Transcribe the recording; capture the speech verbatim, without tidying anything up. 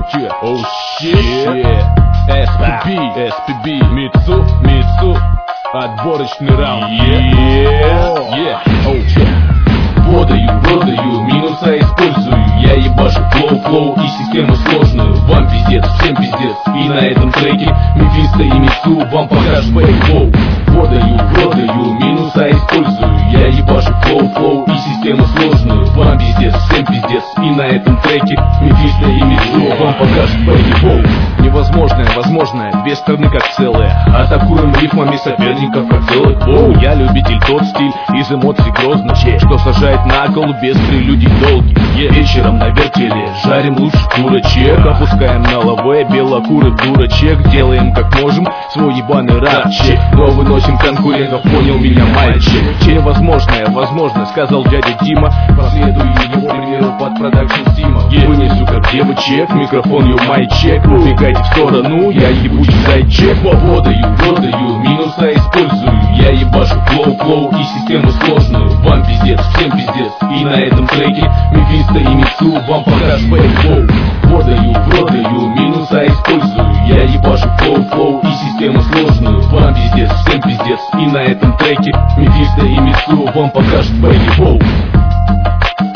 Oh shit, эс пи би, эс пи би, Митсу, Митсу, отборочный раунд. Yeah, yeah, oh yeah. Водаю, родаю, минуса использую. Я ебашу флоу, флоу и систему сложную. Вам пиздец, всем пиздец. И на этом треке Мефисто и Митсу вам покажут бэйфлоу. Водаю, родаю, минуса использую. Я ебашу флоу, флоу и систему сложную. Вам пиздец, всем пиздец. И на этом треке Мефисто и Митсу вам покажут бэйфлоу. Невозможное, возможное, две стороны как целые. Атакуем рифмами соперников как целых. Воу, я любитель тот стиль из эмоций грозных, что сажает на кол без прелюдий долгих. Yeah. Вечером на вертеле жарим лучше курочек, опускаем на лаве белокурых дурачек. Делаем как можем свой ебаный рапчик, но выносим конкурентов, понял меня мальчик. Невозможное, возможно, сказал дядя Дима. Последую его примеру под продакшн Стима. Yeah. Вынесу как девочек, микрофон ю майчек. Убегайте в сторону, я ебучий зайчик. Водаю, родаю, минуса использую. Я ебашу флоу, флоу и систему сложную. Вам пиздец, всем пиздец. И на этом треке Мефисто и Митсу вам покажут бэйфлоу. Водаю, родаю, минуса использую. Я ебашу флоу, флоу и систему сложную. Вам пиздец, всем пиздец. И на этом треке Мефисто и Митсу вам покажут бэйфлоу.